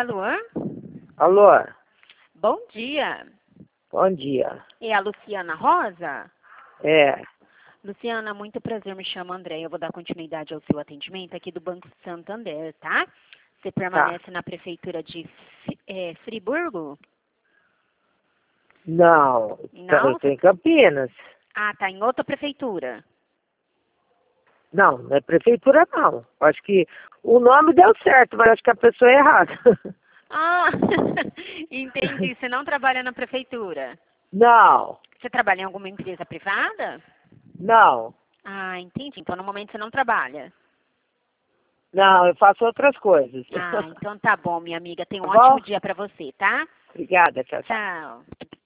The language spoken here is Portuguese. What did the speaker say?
Alô? Alô, Bom dia. bom dia. É a Luciana Rosa? É, Luciana, muito prazer, me chamo André. Eu vou dar continuidade ao seu atendimento aqui do Banco Santander, tá? Você permanece na prefeitura de Friburgo? não, Não? eu tô em Campinas. Ah, tá em outra prefeitura. Não é prefeitura não. Acho que o nome deu certo, mas acho que a pessoa é errada. Ah, entendi. Você não trabalha na prefeitura. Não, Você trabalha em alguma empresa privada? não, Ah, entendi. Então, no momento, você não trabalha. não, eu faço outras coisas. Ah, então tá bom, minha amiga. Tenha um Tá bom? ótimo dia pra você, tá? Obrigada, tchau, tchau. Tchau.